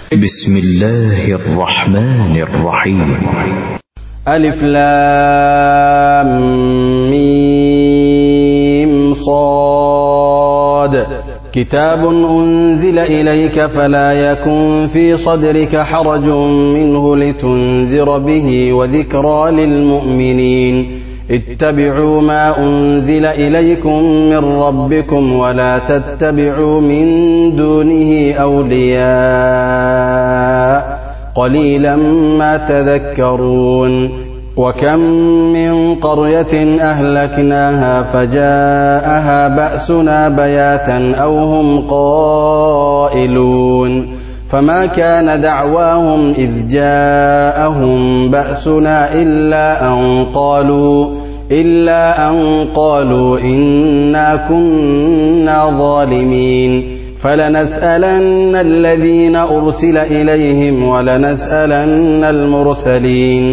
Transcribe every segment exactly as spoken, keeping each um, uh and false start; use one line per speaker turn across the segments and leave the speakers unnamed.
بسم الله الرحمن الرحيم.
ألف لام ميم صاد. كتاب أنزل إليك فلا يكن في صدرك حرج منه لتنذر به وذكرى للمؤمنين. اتبعوا ما أنزل إليكم من ربكم ولا تتبعوا من دونه أولياء قليلا ما تذكرون. وكم من قرية أهلكناها فجاءها بأسنا بياتا أو هم قائلون فما كان دعواهم إذ جاءهم بأسنا إلا أن قالوا إلا أن قالوا إنا كنا ظالمين. فلنسألن الذين أرسل إليهم ولنسألن المرسلين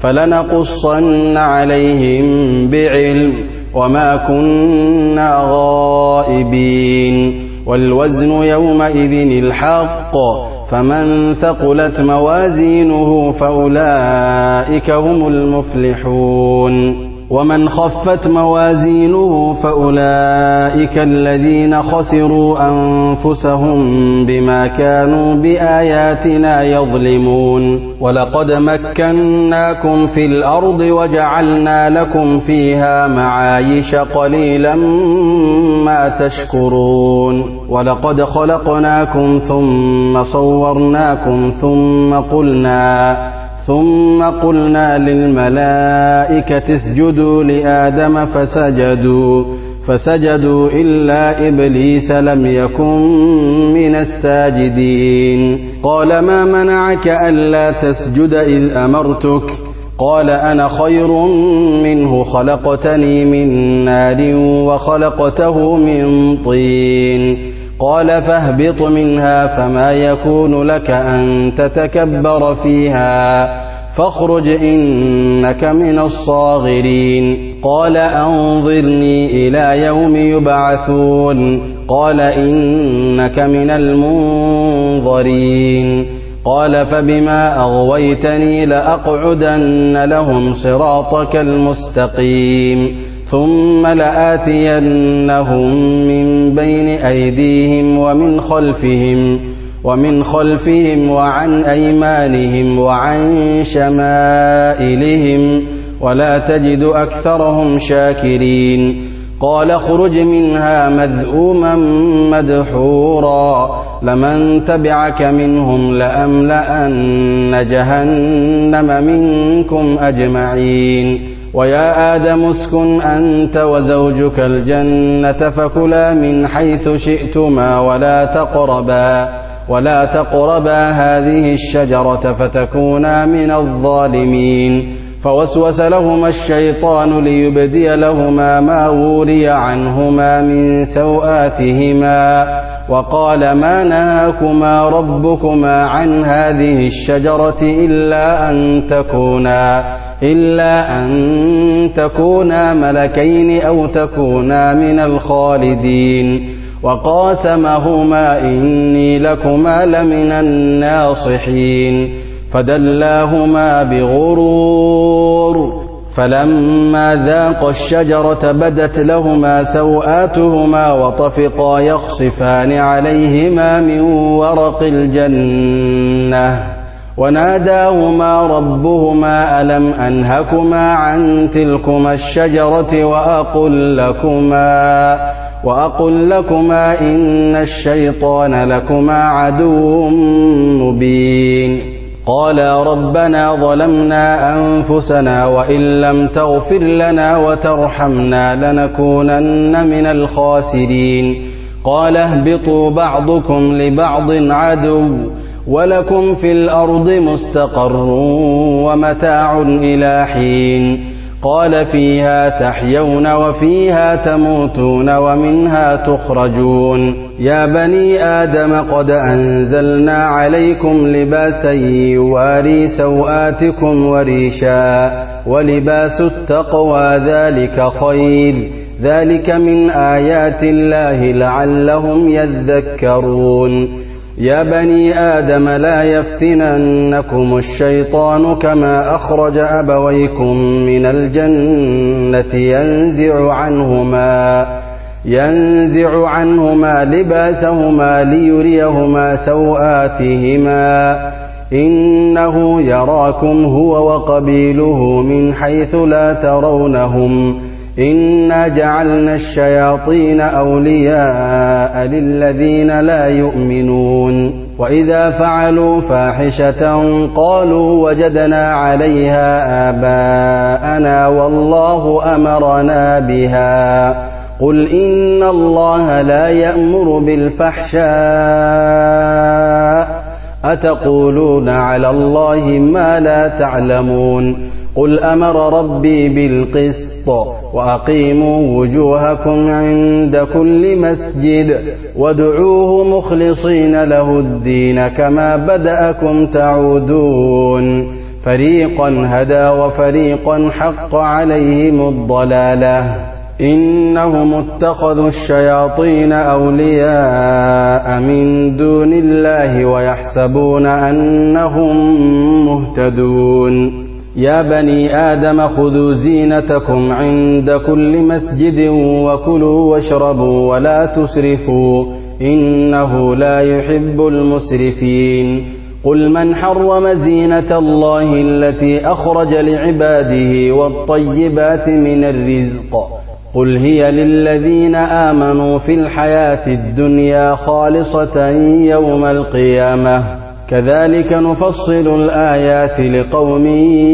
فلنقصن عليهم بعلم وما كنا غائبين. والوزن يومئذ الحق فمن ثقلت موازينه فأولئك هم المفلحون. ومن خفت موازينه فأولئك الذين خسروا أنفسهم بما كانوا بآياتنا يظلمون. ولقد مكناكم في الأرض وجعلنا لكم فيها معايش قليلا ما تشكرون. ولقد خلقناكم ثم صورناكم ثم قلنا ثم قلنا للملائكة اسجدوا لآدم فسجدوا فسجدوا إلا إبليس لم يكن من الساجدين. قال ما منعك ألا تسجد إذ أمرتك؟ قال أنا خير منه خلقتني من نار وخلقته من طين. قال فاهبط منها فما يكون لك أن تتكبر فيها فاخرج إنك من الصاغرين. قال أنظرني إلى يوم يبعثون. قال إنك من المنظرين. قال فبما أغويتني لأقعدن لهم صراطك المستقيم ثم لآتينهم من بين أيديهم ومن خلفهم ومن خلفهم وعن أيمانهم وعن شمائلهم ولا تجد أكثرهم شاكرين. قال اخرج منها مذءوما مدحورا لمن تبعك منهم لأملأن جهنم منكم أجمعين. ويا آدم اسكن أنت وزوجك الجنة فكلا من حيث شئتما ولا تقربا ولا تقربا هذه الشجرة فتكونا من الظالمين. فوسوس لهما الشيطان ليبدي لهما ما وري عنهما من سوآتهما وقال ما نهاكما ربكما عن هذه الشجرة إلا أن تكونا إلا أن تكونا ملكين أو تكونا من الخالدين. وقاسمهما إني لكما لمن الناصحين. فدلاهما بغرور فلما ذاقا الشجرة بدت لهما سوآتهما وطفقا يخصفان عليهما من ورق الجنة وناداهما ربهما ألم أنهكما عن تلكما الشجرة وأقل لكما وأقل لكما إن الشيطان لكما عدو مبين. قالا ربنا ظلمنا أنفسنا وإن لم تغفر لنا وترحمنا لنكونن من الخاسرين. قال اهبطوا بعضكم لبعض عدو ولكم في الأرض مستقر ومتاع إلى حين. قال فيها تحيون وفيها تموتون ومنها تخرجون. يا بني آدم قد أنزلنا عليكم لباسا يواري سوآتكم وريشا ولباس التقوى ذلك خير ذلك من آيات الله لعلهم يذكرون. يا بني آدم لا يفتننكم الشيطان كما أخرج أبويكم من الجنة ينزع عنهما ينزع عنهما لباسهما ليريهما سوآتهما إنه يراكم هو وقبيله من حيث لا ترونهم إنا جعلنا الشياطين أولياء للذين لا يؤمنون وإذا فعلوا فاحشة قالوا وجدنا عليها آباءنا والله أمرنا بها قل إن الله لا يأمر بالفحشاء أتقولون على الله ما لا تعلمون قل أمر ربي بالقسط وأقيموا وجوهكم عند كل مسجد وادعوه مخلصين له الدين كما بدأكم تعودون فريقا هدى وفريقا حق عليهم الضلالة إنهم اتخذوا الشياطين أولياء من دون الله ويحسبون أنهم مهتدون يا بني آدم خذوا زينتكم عند كل مسجد وكلوا واشربوا ولا تسرفوا إنه لا يحب المسرفين قل من حرم زينة الله التي أخرج لعباده والطيبات من الرزق قل هي للذين آمنوا في الحياة الدنيا خالصة يوم القيامة كذلك نفصل الآيات لقوم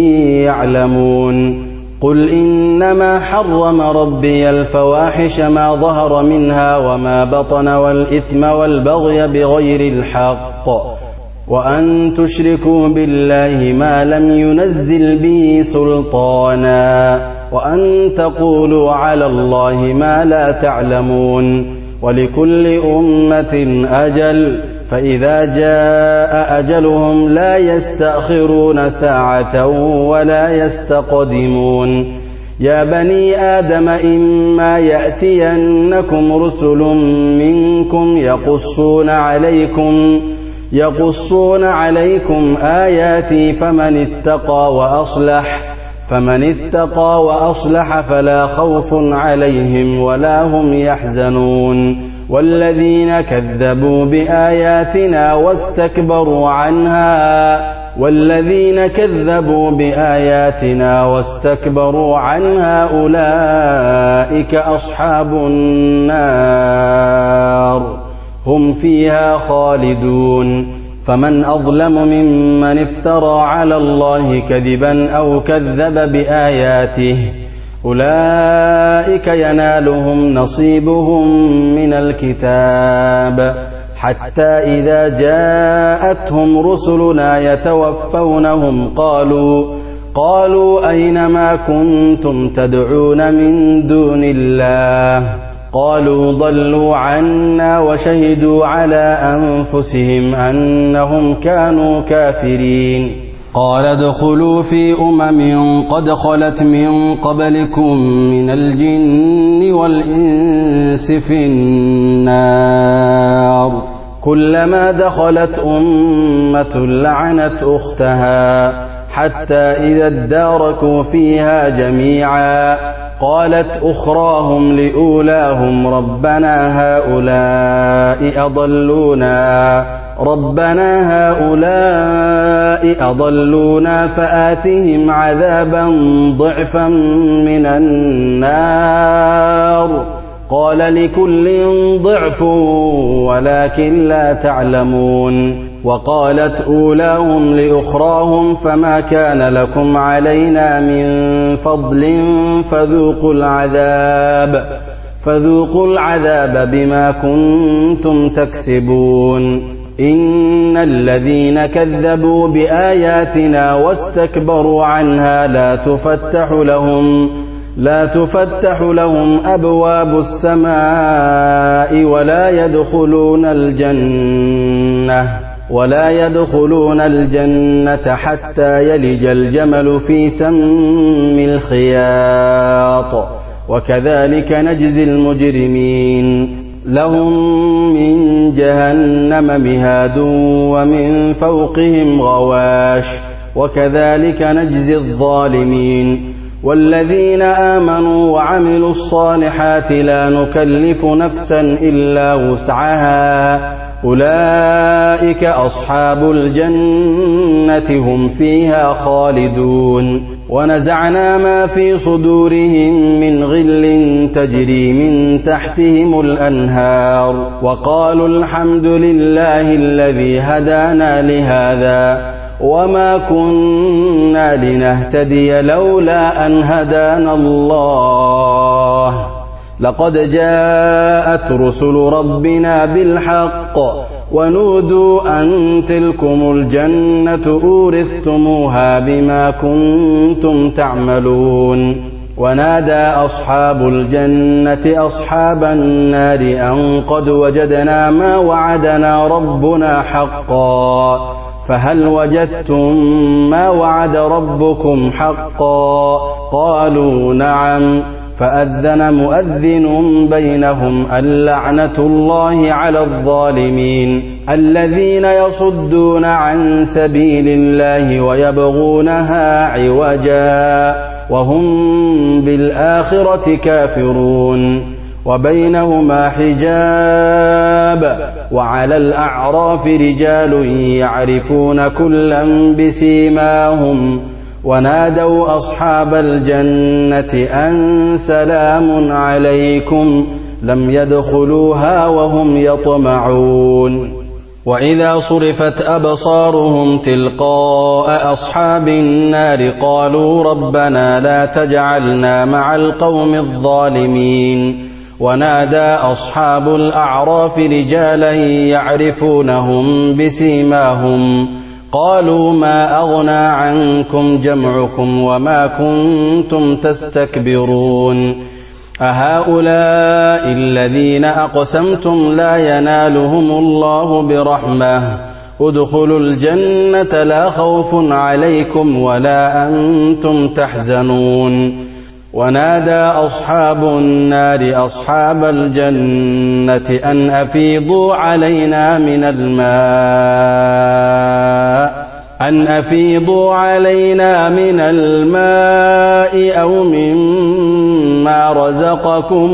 يعلمون قل إنما حرم ربي الفواحش ما ظهر منها وما بطن والإثم والبغي بغير الحق وأن تشركوا بالله ما لم ينزل به سلطانا وأن تقولوا على الله ما لا تعلمون ولكل أمة أجل فإذا جاء أجلهم لا يستأخرون ساعة ولا يستقدمون يا بني آدم إما يأتينكم رسل منكم يقصون عليكم يقصون عليكم آياتي فمن اتقى وأصلح فمن اتقى وأصلح فلا خوف عليهم ولا هم يحزنون والذين كذبوا بآياتنا واستكبروا عنها والذين كذبوا بآياتنا واستكبروا عنها أولئك أصحاب النار هم فيها خالدون فمن أظلم ممن افترى على الله كذبا أو كذب بآياته أولئك ينالهم نصيبهم من الكتاب حتى إذا جاءتهم رسلنا يتوفونهم قالوا قالوا أين ما كنتم تدعون من دون الله قالوا ضلوا عنا وشهدوا على أنفسهم أنهم كانوا كافرين قال ادخلوا في أمم قد خلت من قبلكم من الجن والإنس في النار كلما دخلت أمة لعنت أختها حتى إذا اداركوا فيها جميعا قالت أخراهم لأولاهم ربنا هؤلاء أضلونا ربنا هؤلاء أضلونا فآتهم عذابا ضعفا من النار قال لكل ضعف ولكن لا تعلمون وقالت أولاهم لأخراهم فما كان لكم علينا من فضل فذوقوا العذاب فذوقوا العذاب بما كنتم تكسبون إن الذين كذبوا بآياتنا واستكبروا عنها لا تفتح لهم لا تفتح لهم أبواب السماء ولا يدخلون الجنة ولا يدخلون الجنة حتى يلج الجمل في سم الخياط وكذلك نجزي المجرمين لهم من جهنم مهاد ومن فوقهم غواش وكذلك نجزي الظالمين والذين آمنوا وعملوا الصالحات لا نكلف نفسا إلا وسعها أولئك أصحاب الجنة هم فيها خالدون ونزعنا ما في صدورهم من غل تجري من تحتهم الأنهار وقالوا الحمد لله الذي هدانا لهذا وما كنا لنهتدي لولا أن هدانا الله لقد جاءت رسل ربنا بالحق ونودوا أن تلكم الجنة أورثتموها بما كنتم تعملون ونادى أصحاب الجنة أصحاب النار أن قد وجدنا ما وعدنا ربنا حقا فهل وجدتم ما وعد ربكم حقا قالوا نعم فأذن مؤذن بينهم اللعنة الله على الظالمين الذين يصدون عن سبيل الله ويبغونها عوجا وهم بالآخرة كافرون وبينهما حجاب وعلى الأعراف رجال يعرفون كلا بسيماهم ونادوا أصحاب الجنة أن سلام عليكم لم يدخلوها وهم يطمعون وإذا صرفت أبصارهم تلقاء أصحاب النار قالوا ربنا لا تجعلنا مع القوم الظالمين ونادى أصحاب الأعراف رجالا يعرفونهم بسيماهم قالوا ما أغنى عنكم جمعكم وما كنتم تستكبرون أهؤلاء الذين أقسمتم لا ينالهم الله برحمة ادخلوا الجنة لا خوف عليكم ولا أنتم تحزنون ونادى أصحاب النار أصحاب الجنة أن أفيضوا علينا من الماء أن أفيضوا علينا من الماء أو مما رزقكم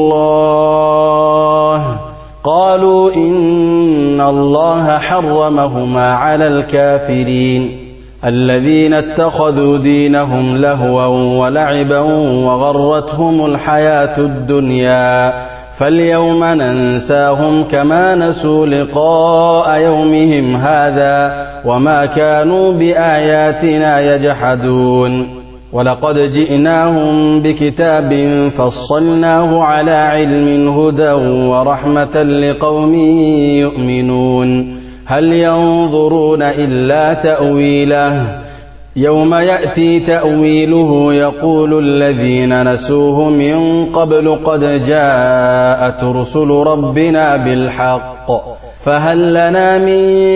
الله قالوا إن الله حرمهما على الكافرين الذين اتخذوا دينهم لهوا ولعبا وغرتهم الحياة الدنيا فاليوم ننساهم كما نسوا لقاء يومهم هذا وما كانوا بآياتنا يجحدون ولقد جئناهم بكتاب فصلناه على علم هدى ورحمة لقوم يؤمنون هل ينظرون إلا تأويله يوم يأتي تأويله يقول الذين نسوه من قبل قد جاءت رسل ربنا بالحق فهل لنا من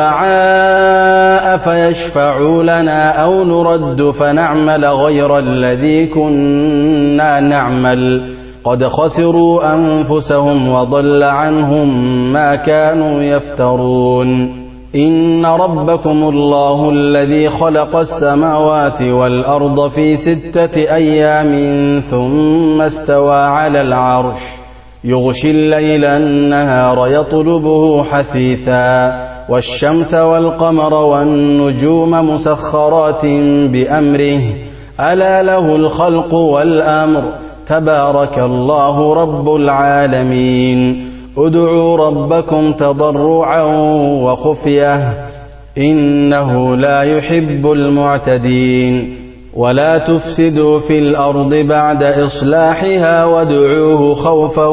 شفعاء فيشفعوا لنا أو نرد فنعمل غير الذي كنا نعمل قد خسروا أنفسهم وضل عنهم ما كانوا يفترون إن ربكم الله الذي خلق السماوات والأرض في ستة أيام ثم استوى على العرش يغشي الليل النهار يطلبه حثيثا والشمس والقمر والنجوم مسخرات بأمره ألا له الخلق والأمر تبارك الله رب العالمين ادعوا ربكم تضرعا وخفية إنه لا يحب المعتدين ولا تفسدوا في الأرض بعد إصلاحها وادعوه خوفا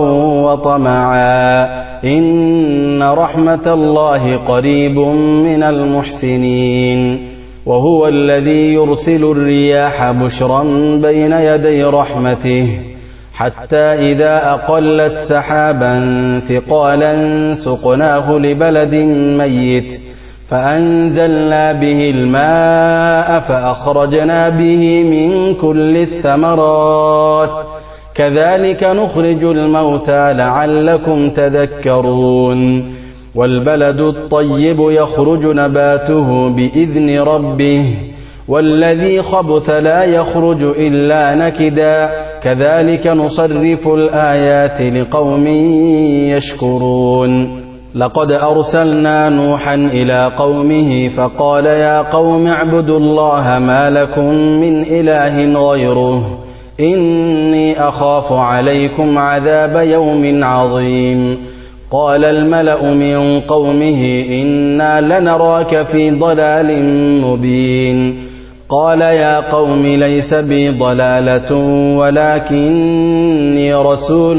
وطمعا إن رحمة الله قريب من المحسنين وهو الذي يرسل الرياح بشرا بين يدي رحمته حتى إذا أقلت سحابا ثقالا سقناه لبلد ميت فأنزلنا به الماء فأخرجنا به من كل الثمرات كذلك نخرج الموتى لعلكم تذكرون والبلد الطيب يخرج نباته بإذن ربه والذي خبث لا يخرج إلا نكدا كذلك نصرف الآيات لقوم يشكرون لقد أرسلنا نوحا إلى قومه فقال يا قوم اعبدوا الله ما لكم من إله غيره إني أخاف عليكم عذاب يوم عظيم قال الملأ من قومه إنا لنراك في ضلال مبين قال يا قوم ليس بي ضلالة ولكني رسول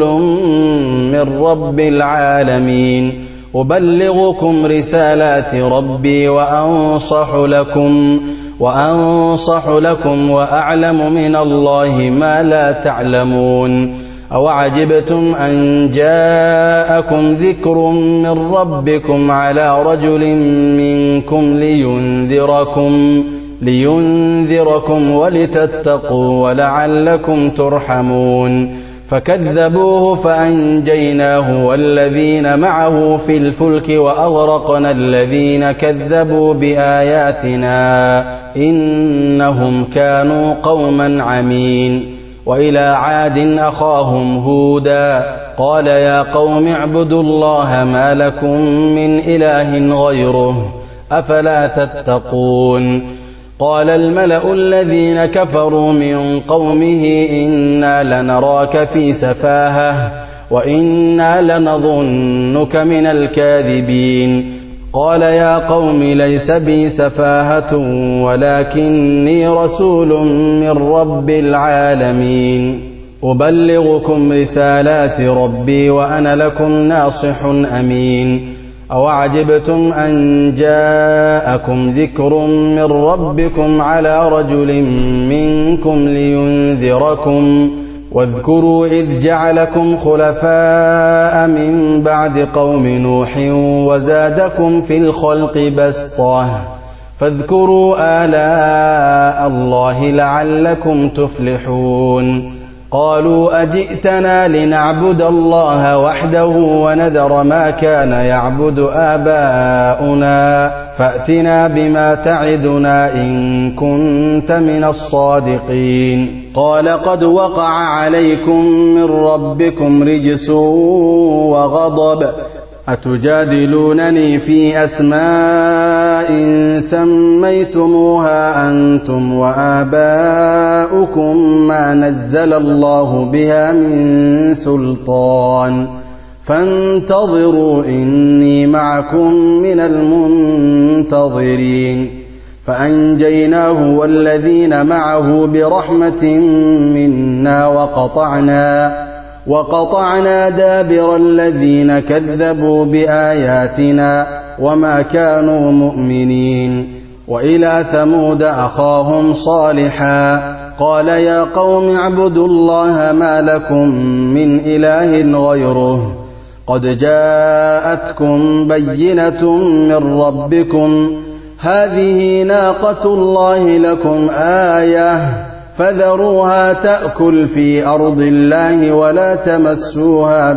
من رب العالمين أبلغكم رسالات ربي وأنصح لكم وأنصح لكم وأعلم من الله ما لا تعلمون أوعجبتم أن جاءكم ذكر من ربكم على رجل منكم لينذركم لينذركم ولتتقوا ولعلكم ترحمون فكذبوه فأنجيناه والذين معه في الفلك وأغرقنا الذين كذبوا بآياتنا إنهم كانوا قوما عمين وإلى عاد أخاهم هودا قال يا قوم اعبدوا الله ما لكم من إله غيره أفلا تتقون قال الملأ الذين كفروا من قومه إنا لنراك في سفاهة وإنا لنظنك من الكاذبين قال يا قوم ليس بي سفاهة ولكني رسول من رب العالمين أبلغكم رسالات ربي وأنا لكم ناصح أمين أوعجبتم أن جاءكم ذكر من ربكم على رجل منكم لينذركم واذكروا إذ جعلكم خلفاء من بعد قوم نوح وزادكم في الخلق بسطة فاذكروا آلاء الله لعلكم تفلحون قالوا أجئتنا لنعبد الله وحده ونذر ما كان يعبد آباؤنا فأتنا بما تعدنا إن كنت من الصادقين قال قد وقع عليكم من ربكم رجس وغضب أتجادلونني في أسماء سميتموها أنتم وآباؤكم ما نزل الله بها من سلطان فانتظروا إني معكم من المنتظرين فأنجيناه والذين معه برحمة منا وقطعنا وقطعنا دابر الذين كذبوا بآياتنا وما كانوا مؤمنين وإلى ثمود أخاهم صالحا قال يا قوم اعبدوا الله ما لكم من إله غيره قد جاءتكم بينة من ربكم هذه ناقة الله لكم آية فذروها تأكل في أرض الله ولا تمسوها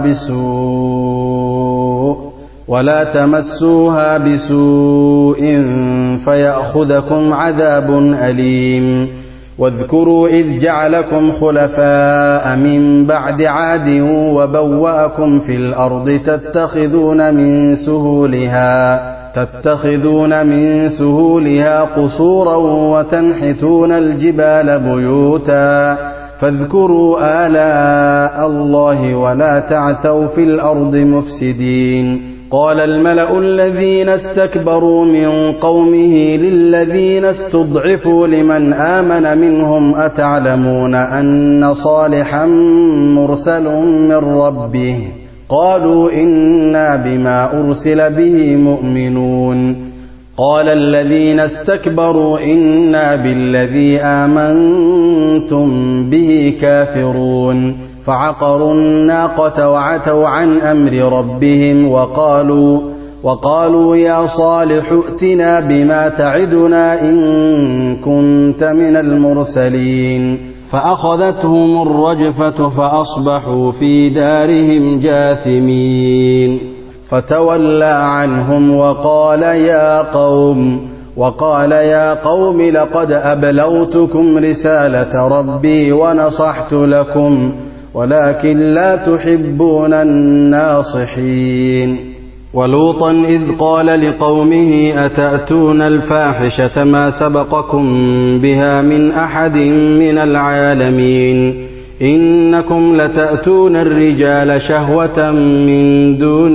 بسوء ولا تمسوها بسوء فيأخذكم عذاب أليم واذكروا إذ جعلكم خلفاء من بعد عاد وبوأكم في الأرض تتخذون من سهولها تتخذون من سهولها قصورا وتنحتون الجبال بيوتا فاذكروا آلاء الله ولا تعثوا في الأرض مفسدين قال الملأ الذين استكبروا من قومه للذين استضعفوا لمن آمن منهم أتعلمون أن صالحا مرسل من ربه قالوا إنا بما أرسل به مؤمنون قال الذين استكبروا إنا بالذي آمنتم به كافرون فعقروا الناقة وعتوا عن أمر ربهم وقالوا وقالوا يا صالح ائتنا بما تعدنا إن كنت من المرسلين فأخذتهم الرجفة فأصبحوا في دارهم جاثمين فتولى عنهم وقال يا قوم وقال يا قوم لقد أبلغتكم رسالة ربي ونصحت لكم ولكن لا تحبون الناصحين ولوطا إذ قال لقومه أتأتون الفاحشة ما سبقكم بها من أحد من العالمين إنكم لتأتون الرجال شهوة من دون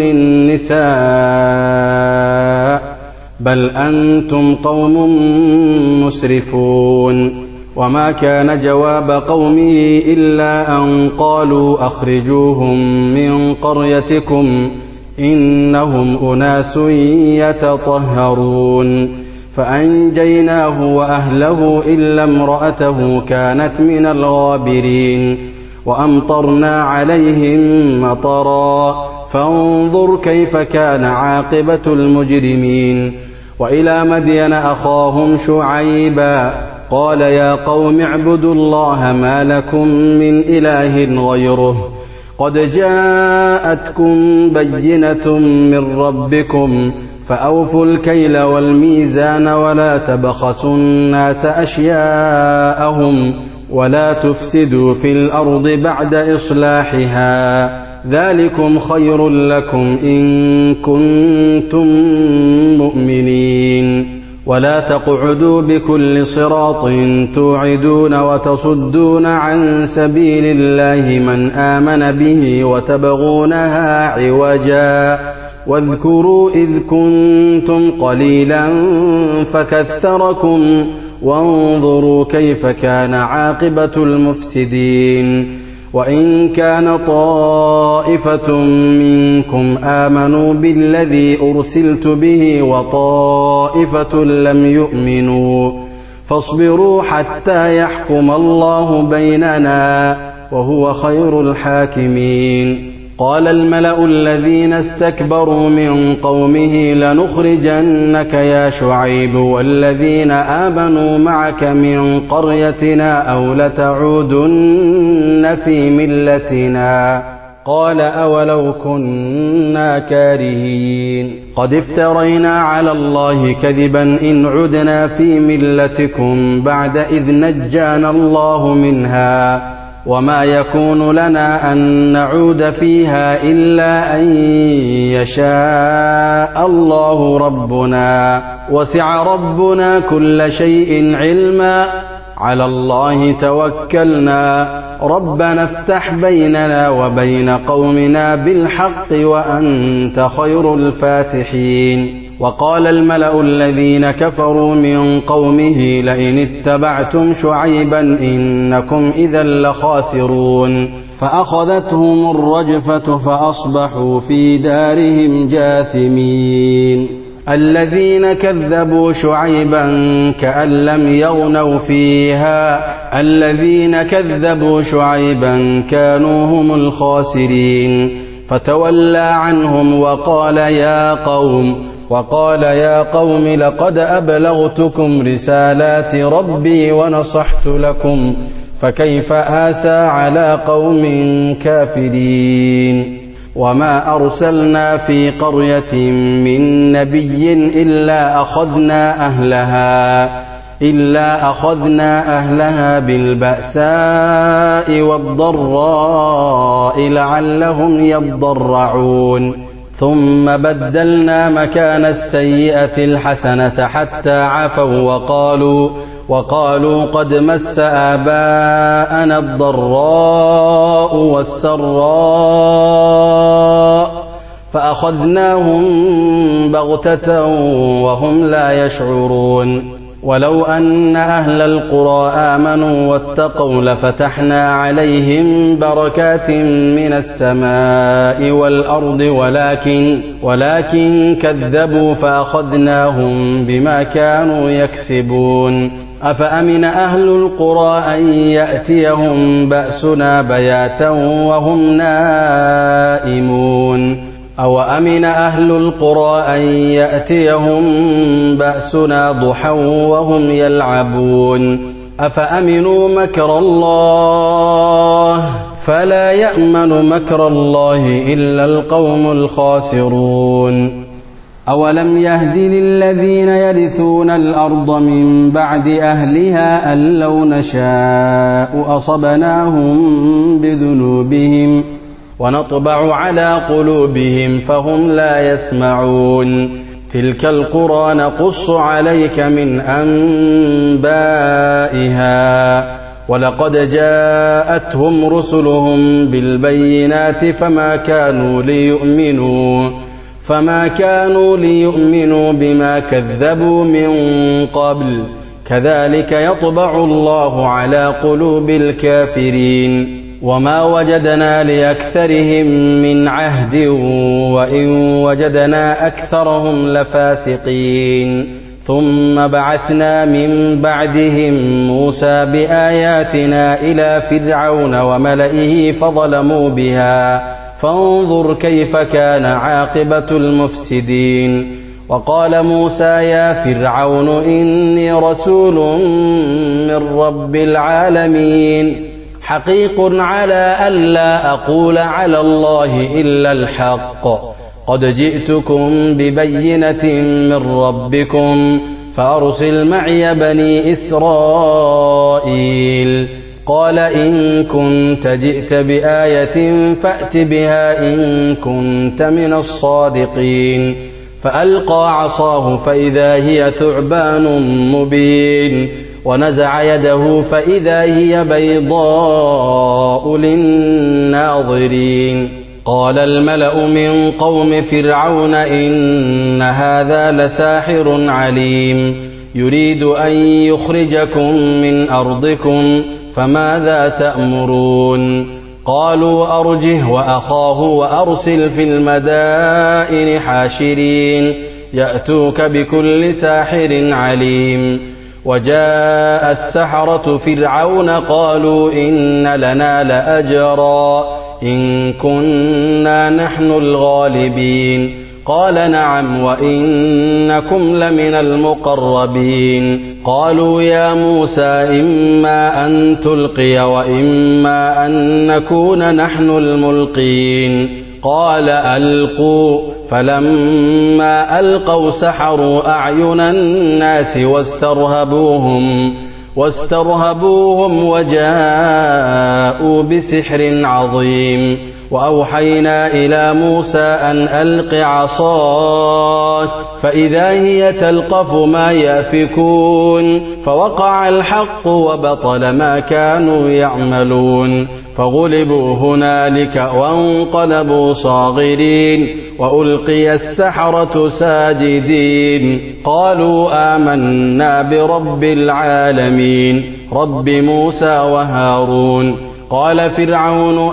النساء بل أنتم قوم مسرفون وما كان جواب قومه إلا أن قالوا أخرجوهم من قريتكم إنهم أناس يتطهرون فأنجيناه وأهله إلا امرأته كانت من الغابرين وأمطرنا عليهم مطرا فانظر كيف كان عاقبة المجرمين وإلى مدين أخاهم شعيبا قال يا قوم اعبدوا الله ما لكم من إله غيره قد جاءتكم بينة من ربكم فأوفوا الكيل والميزان ولا تبخسوا الناس أشياءهم ولا تفسدوا في الأرض بعد إصلاحها ذلكم خير لكم إن كنتم مؤمنين ولا تقعدوا بكل صراط توعدون وتصدون عن سبيل الله من آمن به وتبغونها عوجا واذكروا إذ كنتم قليلا فكثركم وانظروا كيف كان عاقبة المفسدين وإن كان طائفة منكم آمنوا بالذي أرسلت به وطائفة لم يؤمنوا فاصبروا حتى يحكم الله بيننا وهو خير الحاكمين قال الملأ الذين استكبروا من قومه لنخرجنك يا شعيب والذين آمنوا معك من قريتنا أو لتعودن في ملتنا قال أولو كنا كارهين قد افترينا على الله كذبا إن عدنا في ملتكم بعد إذ نجانا الله منها وما يكون لنا أن نعود فيها إلا أن يشاء الله ربنا وسع ربنا كل شيء علما على الله توكلنا ربنا افتح بيننا وبين قومنا بالحق وأنت خير الفاتحين وقال الملأ الذين كفروا من قومه لئن اتبعتم شعيبا إنكم إذا لخاسرون فأخذتهم الرجفة فأصبحوا في دارهم جاثمين الذين كذبوا شعيبا كأن لم يغنوا فيها الذين كذبوا شعيبا كانوا هم الخاسرين فتولى عنهم وقال يا قوم وقال يا قوم لقد أبلغتكم رسالات ربي ونصحت لكم فكيف آسى على قوم كافرين وما أرسلنا في قرية من نبي إلا أخذنا أهلها إلا أخذنا أهلها بالبأساء والضراء لعلهم يضرعون ثم بدلنا مكان السيئة الحسنة حتى عفوا وقالوا وقالوا قد مس آباءنا الضراء والسراء فأخذناهم بغتة وهم لا يشعرون ولو أن أهل القرى آمنوا واتقوا لفتحنا عليهم بركات من السماء والأرض ولكن ولكن كذبوا فأخذناهم بما كانوا يكسبون أفأمن أهل القرى أن يأتيهم بأسنا بياتا وهم نائمون أو أمن أهل القرى أن يأتيهم بأسنا ضحى وهم يلعبون أفأمنوا مكر الله فلا يأمن مكر الله إلا القوم الخاسرون أولم يهد للذين يرثون الأرض من بعد أهلها أن لو نشاء أصبناهم بذنوبهم ونطبع على قلوبهم فهم لا يسمعون تلك القرى نقص عليك من أنبائها ولقد جاءتهم رسلهم بالبينات فما كانوا ليؤمنوا فما كانوا ليؤمنوا بما كذبوا من قبل كذلك يطبع الله على قلوب الكافرين وما وجدنا لأكثرهم من عهد وإن وجدنا أكثرهم لفاسقين ثم بعثنا من بعدهم موسى بآياتنا إلى فرعون وملئه فظلموا بها فانظر كيف كان عاقبة المفسدين وقال موسى يا فرعون إني رسول من رب العالمين حقيق على ألا أقول على الله إلا الحق قد جئتكم ببينة من ربكم فأرسل معي بني إسرائيل قال إن كنت جئت بآية فأت بها إن كنت من الصادقين فألقى عصاه فإذا هي ثعبان مبين ونزع يده فإذا هي بيضاء للناظرين قال الملأ من قوم فرعون إن هذا لساحر عليم يريد أن يخرجكم من أرضكم فماذا تأمرون قالوا أرجه وأخاه وأرسل في المدائن حاشرين يأتوك بكل ساحر عليم وجاء السحرة فرعون قالوا إن لنا لأجرا إن كنا نحن الغالبين قال نعم وإنكم لمن المقربين قالوا يا موسى إما أن تلقي وإما أن نكون نحن الملقين قال ألقوا فلما ألقوا سحروا أعين الناس واسترهبوهم واسترهبوهم وجاءوا بسحر عظيم وأوحينا إلى موسى أن ألق عصاك فإذا هي تلقف ما يأفكون فوقع الحق وبطل ما كانوا يعملون فغلبوا هنالك وانقلبوا صاغرين وألقي السحرة ساجدين قالوا آمنا برب العالمين رب موسى وهارون قال فرعون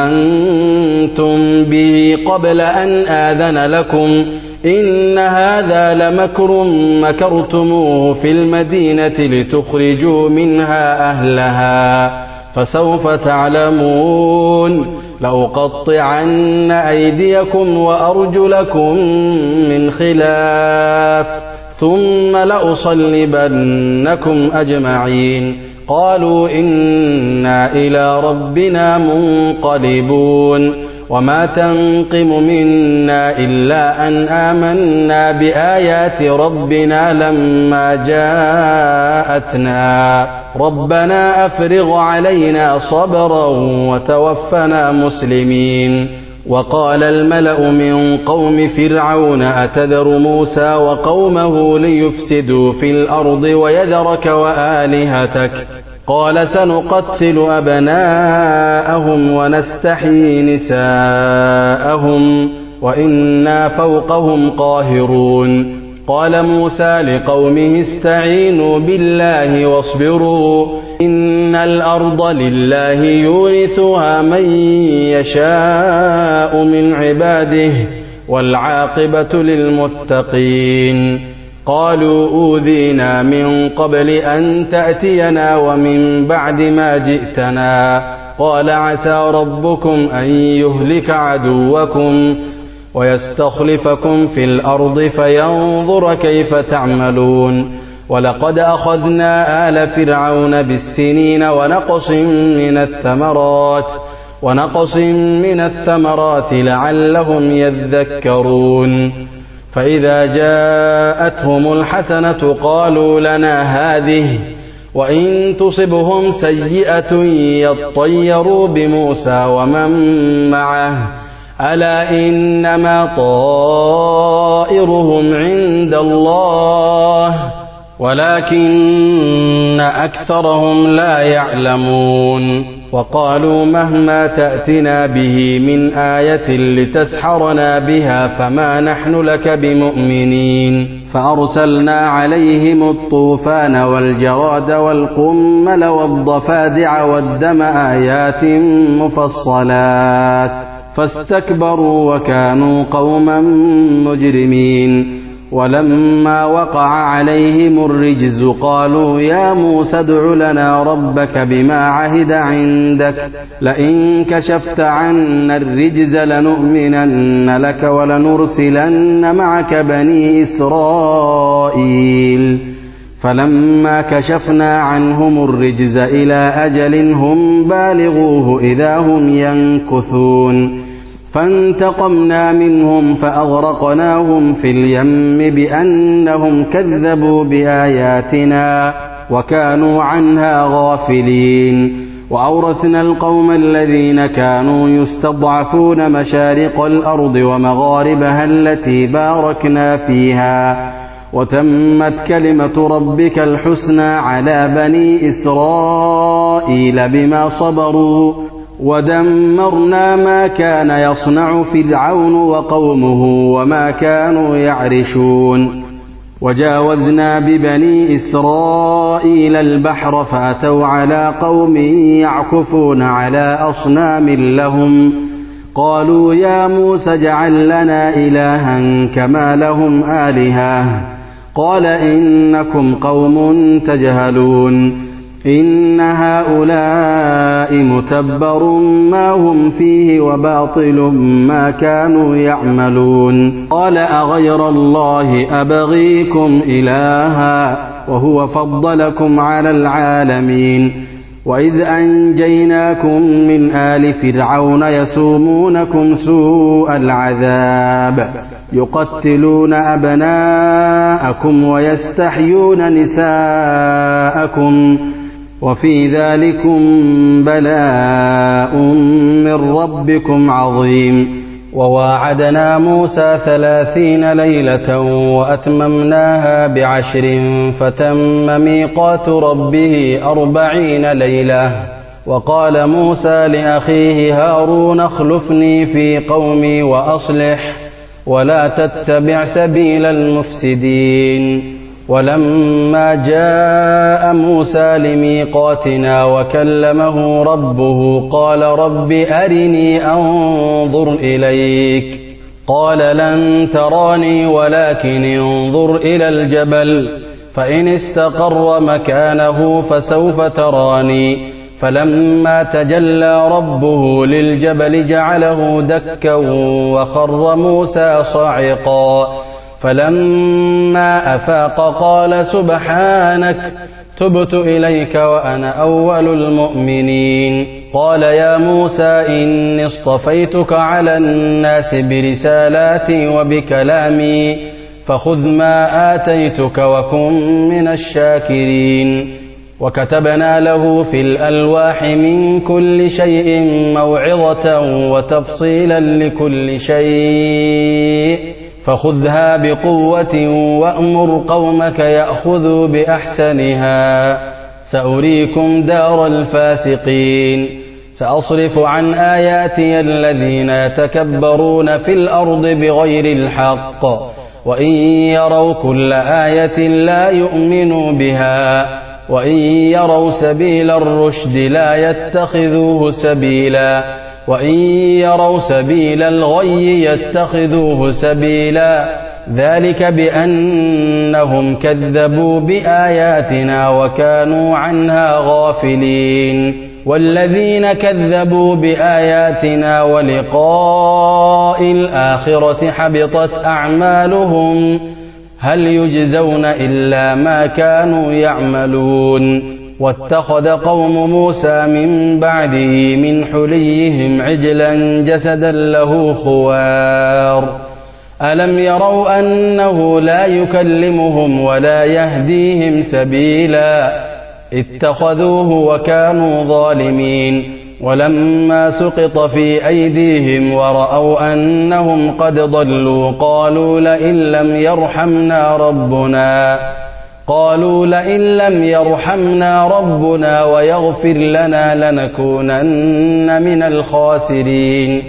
آمنتم به قبل أن آذن لكم إن هذا لمكر مكرتموه في المدينة لتخرجوا منها أهلها فسوف تعلمون لأقطعن أيديكم وأرجلكم من خلاف ثم لأصلبنكم أجمعين قالوا إنا إلى ربنا منقلبون وما تنقم منا إلا أن آمنا بآيات ربنا لما جاءتنا ربنا أفرغ علينا صبرا وتوفنا مسلمين وقال الملأ من قوم فرعون أتذر موسى وقومه ليفسدوا في الأرض ويذرك وآلهتك قال سنقتل أبناءهم ونستحيي نساءهم وإنا فوقهم قاهرون قال موسى لقومه استعينوا بالله واصبروا إن الأرض لله يورثها من يشاء من عباده والعاقبة للمتقين قالوا أوذينا من قبل أن تأتينا ومن بعد ما جئتنا قال عسى ربكم أن يهلك عدوكم ويستخلفكم في الأرض فينظر كيف تعملون ولقد أخذنا آل فرعون بالسنين ونقص من الثمرات ونقص من الثمرات لعلهم يذكرون فإذا جاءتهم الحسنة قالوا لنا هذه وإن تصبهم سيئة يطيروا بموسى ومن معه ألا إنما طائرهم عند الله ولكن أكثرهم لا يعلمون وقالوا مهما تأتنا به من آية لتسحرنا بها فما نحن لك بمؤمنين فأرسلنا عليهم الطوفان والجراد والقمل والضفادع والدم آيات مفصلات فاستكبروا وكانوا قوما مجرمين ولما وقع عليهم الرجز قالوا يا موسى ادع لنا ربك بما عهد عندك لئن كشفت عنا الرجز لنؤمنن لك ولنرسلن معك بني إسرائيل فلما كشفنا عنهم الرجز إلى أجل هم بالغوه إذا هم ينكثون فانتقمنا منهم فأغرقناهم في اليم بأنهم كذبوا بآياتنا وكانوا عنها غافلين وأورثنا القوم الذين كانوا يستضعفون مشارق الأرض ومغاربها التي باركنا فيها وتمت كلمة ربك الحسنى على بني إسرائيل بما صبروا ودمرنا ما كان يصنع فرعون وقومه وما كانوا يعرشون وجاوزنا ببني إسرائيل البحر فأتوا على قوم يعكفون على أصنام لهم قالوا يا موسى اجعل لنا إلها كما لهم آلهة قال إنكم قوم تجهلون إن هؤلاء متبر ما هم فيه وباطل ما كانوا يعملون قال أغير الله أبغيكم إلها وهو فضلكم على العالمين وإذ أنجيناكم من آل فرعون يسومونكم سوء العذاب يقتلون أبناءكم ويستحيون نساءكم وفي ذلكم بلاء من ربكم عظيم وواعدنا موسى ثلاثين ليلة وأتممناها بعشر فتم ميقات ربه أربعين ليلة وقال موسى لأخيه هارون اخلفني في قومي وأصلح ولا تتبع سبيل المفسدين ولما جاء موسى لميقاتنا وكلمه ربه قال رب أرني أنظر إليك قال لن تراني ولكن انظر إلى الجبل فإن استقر مكانه فسوف تراني فلما تجلى ربه للجبل جعله دكا وخر موسى صاعقا فلما أفاق قال سبحانك تبت إليك وأنا أول المؤمنين قال يا موسى إني اصطفيتك على الناس برسالاتي وبكلامي فخذ ما آتيتك وكن من الشاكرين وكتبنا له في الألواح من كل شيء موعظة وتفصيلا لكل شيء فخذها بقوة وأمر قومك يأخذوا بأحسنها سأريكم دار الفاسقين سأصرف عن آياتي الذين يتكبرون في الأرض بغير الحق وإن يروا كل آية لا يؤمنوا بها وإن يروا سبيل الرشد لا يتخذوه سبيلا وإن يروا سبيل الغي يتخذوه سبيلا ذلك بأنهم كذبوا بآياتنا وكانوا عنها غافلين والذين كذبوا بآياتنا ولقاء الآخرة حبطت أعمالهم هل يجزون إلا ما كانوا يعملون واتخذ قوم موسى من بعده من حليهم عجلا جسدا له خوار ألم يروا أنه لا يكلمهم ولا يهديهم سبيلا اتخذوه وكانوا ظالمين ولما سقط في أيديهم ورأوا أنهم قد ضلوا قالوا لئن لم يرحمنا ربنا قالوا لئن لم يرحمنا ربنا ويغفر لنا لنكونن من الخاسرين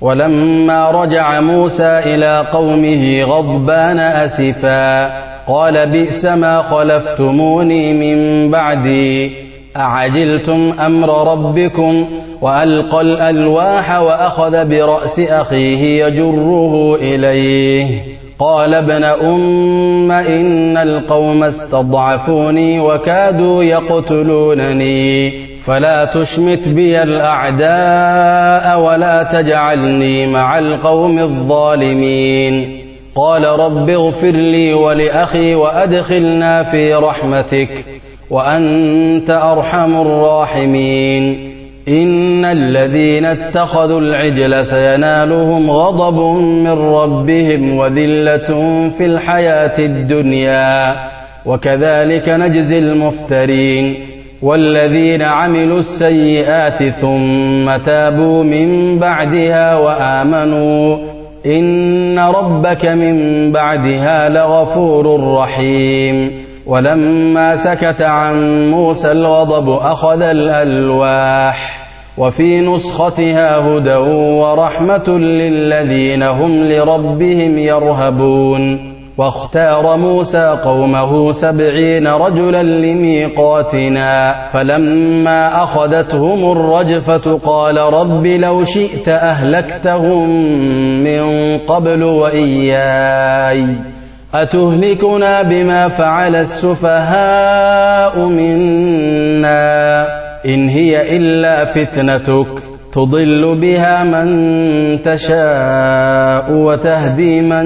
ولما رجع موسى إلى قومه غضبان أسفا قال بئس ما خلفتموني من بعدي أعجلتم أمر ربكم وألقى الألواح وأخذ برأس أخيه يجره إليه قال ابن أم إن القوم استضعفوني وكادوا يقتلونني فلا تشمت بي الأعداء ولا تجعلني مع القوم الظالمين قال رب اغفر لي ولأخي وأدخلنا في رحمتك وأنت أرحم الراحمين إن الذين اتخذوا العجل سينالهم غضب من ربهم وذلة في الحياة الدنيا وكذلك نجزي المفترين والذين عملوا السيئات ثم تابوا من بعدها وآمنوا إن ربك من بعدها لغفور رحيم ولما سكت عن موسى الغضب أخذ الألواح وفي نسختها هدى ورحمة للذين هم لربهم يرهبون واختار موسى قومه سبعين رجلا لميقاتنا فلما أخذتهم الرجفة قال رب لو شئت أهلكتهم من قبل وإياي أتهلكنا بما فعل السفهاء منا إن هي إلا فتنتك تضل بها من تشاء وتهدي من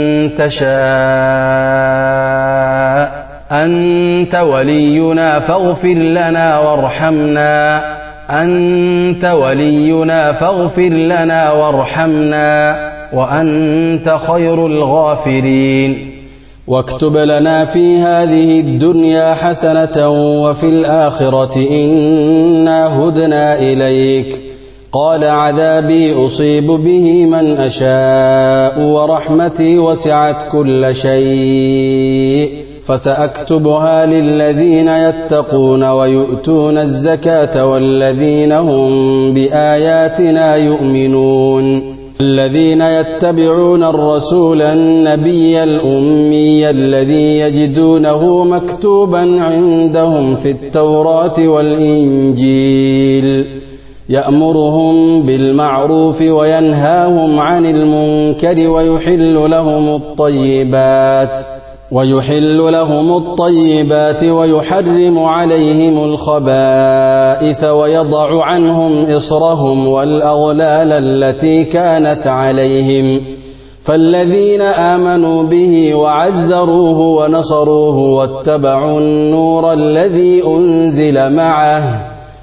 تشاء أنت ولينا فاغفر لنا وارحمنا أنت ولينا فاغفر لنا وارحمنا وأنت خير الغافرين واكتب لنا في هذه الدنيا حسنة وفي الآخرة إنا هدنا إليك قال عذابي أصيب به من أشاء ورحمتي وسعت كل شيء فسأكتبها للذين يتقون ويؤتون الزكاة والذين هم بآياتنا يؤمنون الذين يتبعون الرسول النبي الأمي الذي يجدونه مكتوبا عندهم في التوراة والإنجيل يأمرهم بالمعروف وينهاهم عن المنكر ويحل لهم الطيبات ويحل لهم الطيبات ويحرم عليهم الخبائث ويضع عنهم إصرهم والأغلال التي كانت عليهم فالذين آمنوا به وعزروه ونصروه واتبعوا النور الذي أنزل معه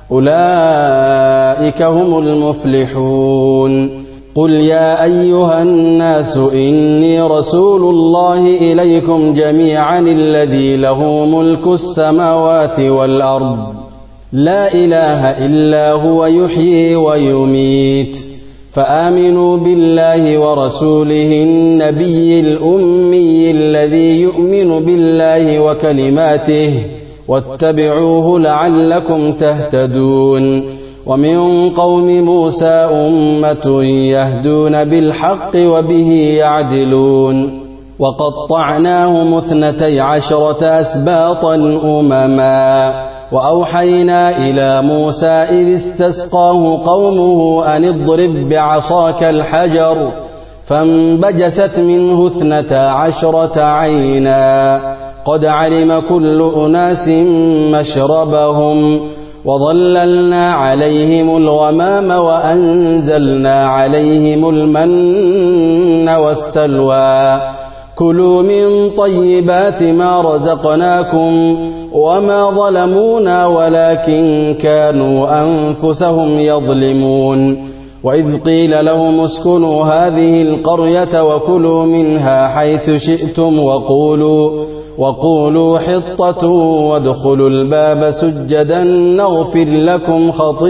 أولئك هم المفلحون قل يا أيها الناس إني رسول الله إليكم جميعا الذي له ملك السماوات والأرض لا إله إلا هو يحيي ويميت فآمنوا بالله ورسوله النبي الأمي الذي يؤمن بالله وكلماته واتبعوه لعلكم تهتدون ومن قوم موسى أمة يهدون بالحق وبه يعدلون وقطعناهم اثنتي عشرة أسباطا أمما وأوحينا إلى موسى إذ استسقاه قومه أن اضرب بعصاك الحجر فانبجست منه اثنتا عشرة عينا قد علم كل أناس مشربهم وظللنا عليهم الغمام وأنزلنا عليهم المن والسلوى كلوا من طيبات ما رزقناكم وما ظلمونا ولكن كانوا أنفسهم يظلمون وإذ قيل لهم اسكنوا هذه القرية وكلوا منها حيث شئتم وقولوا, وقولوا حطة وادخلوا الباب سجدا نغفر لكم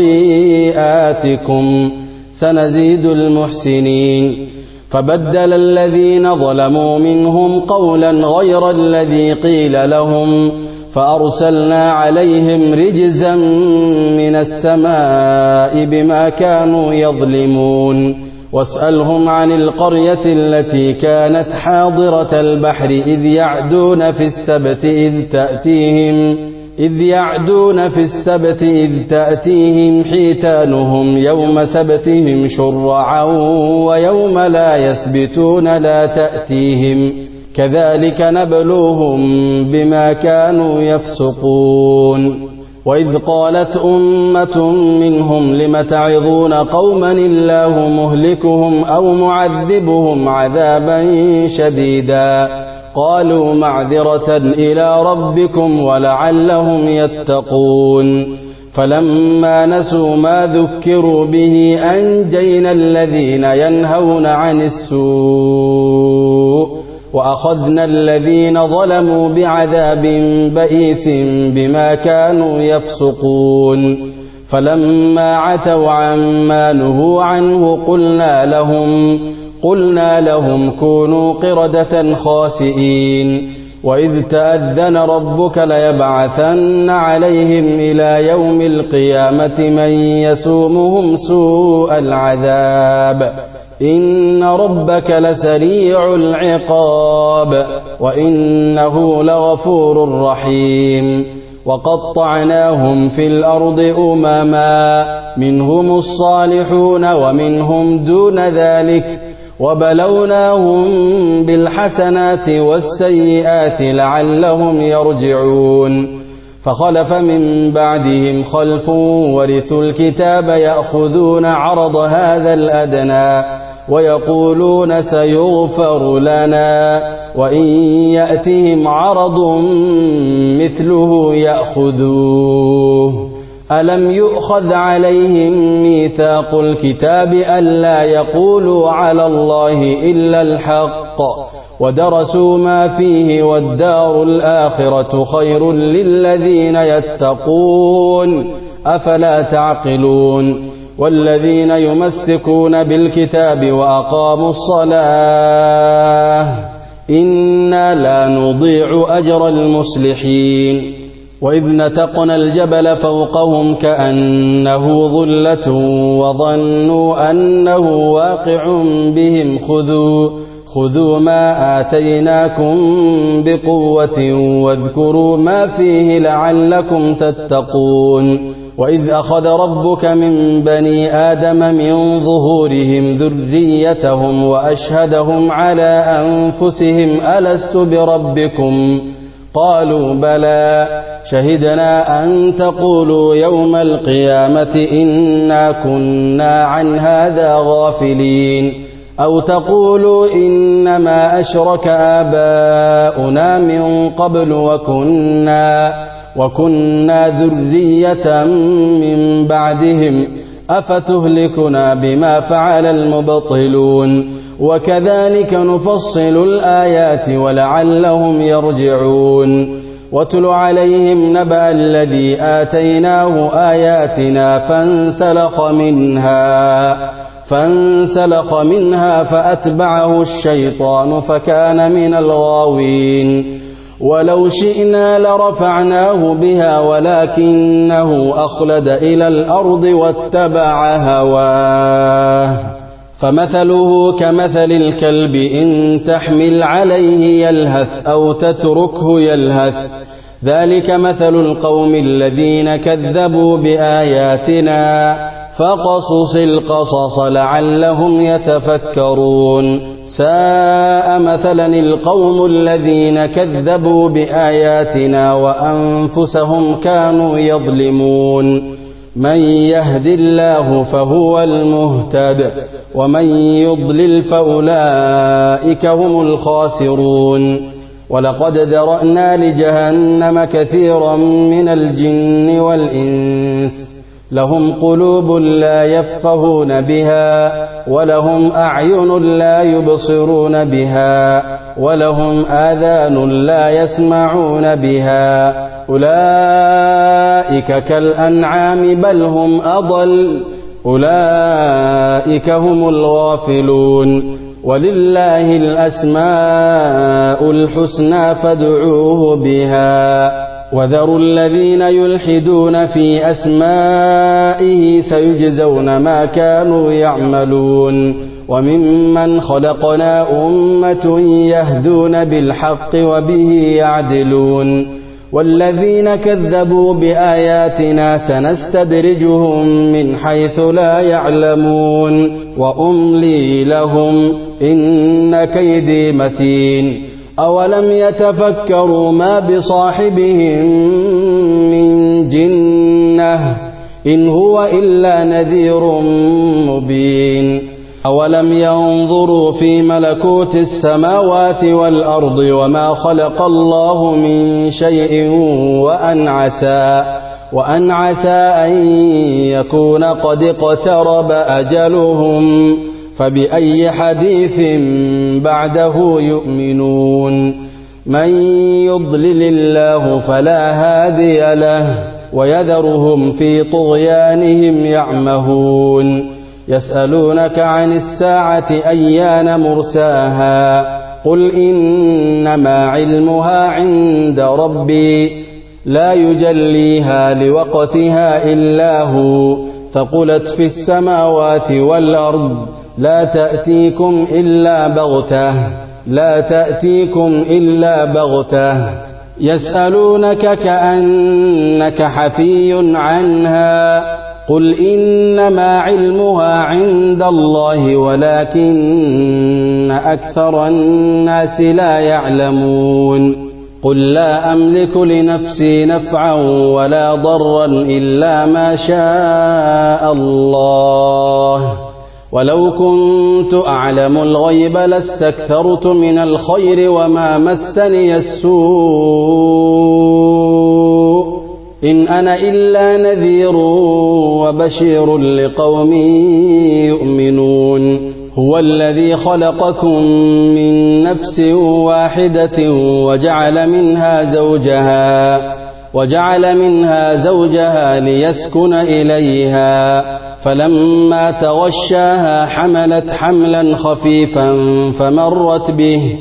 خطيئاتكم سنزيد المحسنين فبدل الذين ظلموا منهم قولا غير الذي قيل لهم فأرسلنا عليهم رجزا من السماء بما كانوا يظلمون واسألهم عن القرية التي كانت حاضرة البحر إذ يعدون في السبت إذ تأتيهم إذ يعدون في السبت إذ تأتيهم حيتانهم يوم سبتهم شرعا ويوم لا يسبتون لا تأتيهم كذلك نبلوهم بما كانوا يفسقون وإذ قالت أمة منهم لم تعظون قوما الله مهلكهم أو معذبهم عذابا شديدا قالوا معذرة إلى ربكم ولعلهم يتقون فلما نسوا ما ذكروا به أنجينا الذين ينهون عن السوء وأخذنا الذين ظلموا بعذاب بئيس بما كانوا يفسقون فلما عتوا عما نهوا عنه قلنا لهم قلنا لهم كونوا قردة خاسئين وإذ تأذن ربك ليبعثن عليهم إلى يوم القيامة من يسومهم سوء العذاب إن ربك لسريع العقاب وإنه لغفور رحيم وقطعناهم في الأرض أمما منهم الصالحون ومنهم دون ذلك وبلوناهم بالحسنات والسيئات لعلهم يرجعون فخلف من بعدهم خلف ورثوا الكتاب يأخذون عرض هذا الأدنى ويقولون سيغفر لنا وإن يأتهم عرض مثله يأخذوه ألم يؤخذ عليهم ميثاق الكتاب ألا يقولوا على الله إلا الحق ودرسوا ما فيه والدار الآخرة خير للذين يتقون أفلا تعقلون والذين يمسكون بالكتاب وأقاموا الصلاة إنا لا نضيع أجر المصلحين وإذ نتقنا الجبل فوقهم كأنه ظلة وظنوا أنه واقع بهم خذوا خذوا ما آتيناكم بقوة واذكروا ما فيه لعلكم تتقون وإذ أخذ ربك من بني آدم من ظهورهم ذريتهم وأشهدهم على أنفسهم ألست بربكم قالوا بلى شهدنا أن تقولوا يوم القيامة إنا كنا عن هذا غافلين أو تقولوا إنما أشرك آباؤنا من قبل وكنا وكنا ذرية من بعدهم أفتهلكنا بما فعل المبطلون وكذلك نفصل الآيات ولعلهم يرجعون واتل عليهم نبأ الذي آتيناه آياتنا فانسلخ منها فانسلخ منها فأتبعه الشيطان فكان من الغاوين ولو شئنا لرفعناه بها ولكنه أخلد إلى الأرض واتبع هواه فمثله كمثل الكلب إن تحمل عليه يلهث أو تتركه يلهث ذلك مثل القوم الذين كذبوا بآياتنا فقصص القصص لعلهم يتفكرون ساء مثلا القوم الذين كذبوا بآياتنا وأنفسهم كانوا يظلمون من يهد الله فهو المهتد ومن يضلل فأولئك هم الخاسرون ولقد ذرأنا لجهنم كثيرا من الجن والإنس لهم قلوب لا يفقهون بها ولهم أعين لا يبصرون بها ولهم آذان لا يسمعون بها أولئك كالأنعام بل هم أضل أولئك هم الغافلون ولله الأسماء الحسنى فادعوه بها وذروا الذين يلحدون في أسمائه سيجزون ما كانوا يعملون وممن خلقنا أمة يهدون بالحق وبه يعدلون والذين كذبوا بآياتنا سنستدرجهم من حيث لا يعلمون وأملي لهم إن كيدي متين أولم يتفكروا ما بصاحبهم من جنة إن هو إلا نذير مبين أولم ينظروا في ملكوت السماوات والأرض وما خلق الله من شيء وأن عسى وأن عسى أن يكون قد اقترب أجلهم فبأي حديث بعده يؤمنون من يضلل الله فلا هادي له ويذرهم في طغيانهم يعمهون يسألونك عن الساعة أيان مرساها قل إنما علمها عند ربي لا يجليها لوقتها إلا هو ثقلت في السماوات والأرض لا تأتيكم إلا بغتة لا تأتيكم إلا بغتة يسألونك كأنك حفي عنها قل إنما علمها عند الله ولكن أكثر الناس لا يعلمون قل لا أملك لنفسي نفعا ولا ضرا إلا ما شاء الله ولو كنت أعلم الغيب لاستكثرت من الخير وما مسني السوء إن أنا إلا نذير وبشير لقوم يؤمنون هو الذي خلقكم من نفس واحدة وجعل منها زوجها وجعل منها زوجها ليسكن إليها فلما تغشاها حملت حملا خفيفا فمرت به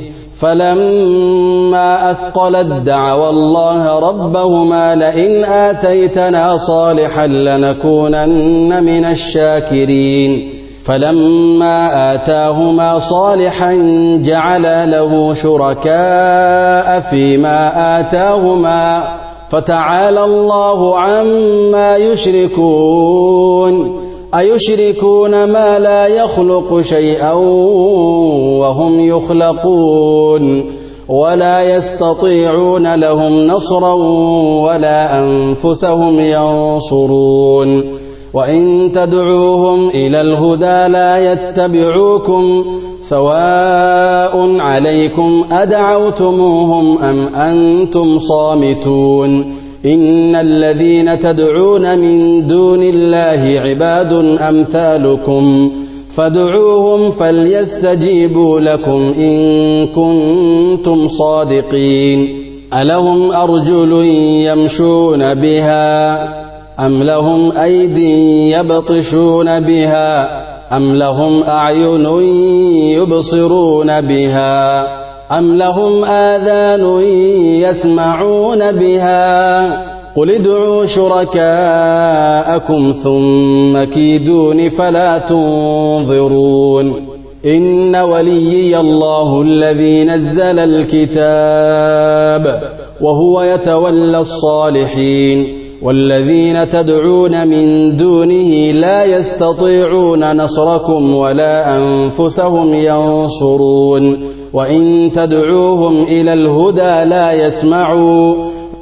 فلما أثقلت دعوا الله ربهما لئن آتيتنا صالحا لنكونن من الشاكرين فلما آتاهما صالحا جعلا له شركاء فيما آتاهما فتعالى الله عما يشركون أيشركون ما لا يخلق شيئا وهم يخلقون ولا يستطيعون لهم نصرا ولا أنفسهم ينصرون وإن تدعوهم إلى الهدى لا يتبعوكم سواء عليكم أدعوتموهم أم أنتم صامتون إن الذين تدعون من دون الله عباد أمثالكم فادعوهم فليستجيبوا لكم إن كنتم صادقين ألهم أرجل يمشون بها أم لهم أيد يبطشون بها أم لهم أعين يبصرون بها أم لهم آذان يسمعون بها قل ادعوا شركاءكم ثم كيدون فلا تنظرون إن وليي الله الذي نزل الكتاب وهو يتولى الصالحين والذين تدعون من دونه لا يستطيعون نصركم ولا أنفسهم ينصرون وإن تدعوهم إلى الهدى لا يسمعوا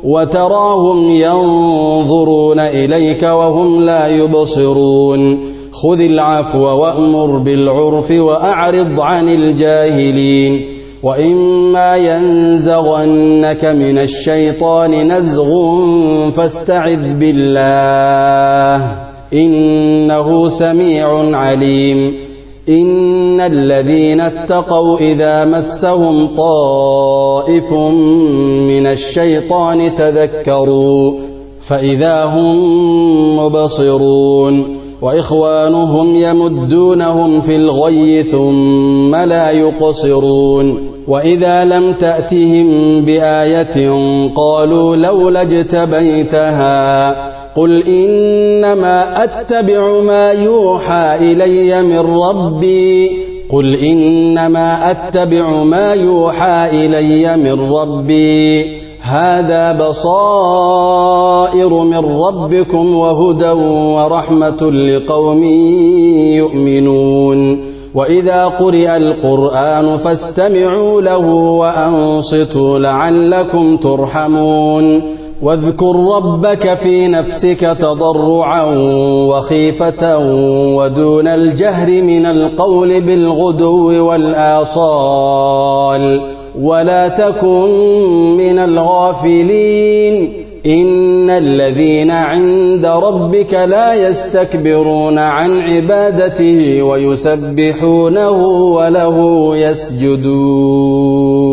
وتراهم ينظرون إليك وهم لا يبصرون خذ العفو وأمر بالعرف وأعرض عن الجاهلين وإما ينزغنك من الشيطان نزغ فاستعذ بالله إنه سميع عليم إن الذين اتقوا إذا مسهم طائف من الشيطان تذكروا فإذا هم مبصرون وإخوانهم يمدونهم في الغي ثم لا يقصرون وإذا لم تأتهم بآية قالوا لولا اجتبيتها قل إنما أتبع ما يوحى إلي من ربي قل إنما أتبع ما يوحى إلي من ربي هذا بصائر من ربكم وهدى ورحمة لقوم يؤمنون وإذا قرئ القرآن فاستمعوا له وأنصتوا لعلكم ترحمون واذكر ربك في نفسك تضرعا وخيفة ودون الجهر من القول بالغدو والآصال ولا تكن من الغافلين إن الذين عند ربك لا يستكبرون عن عبادته ويسبحونه وله يسجدون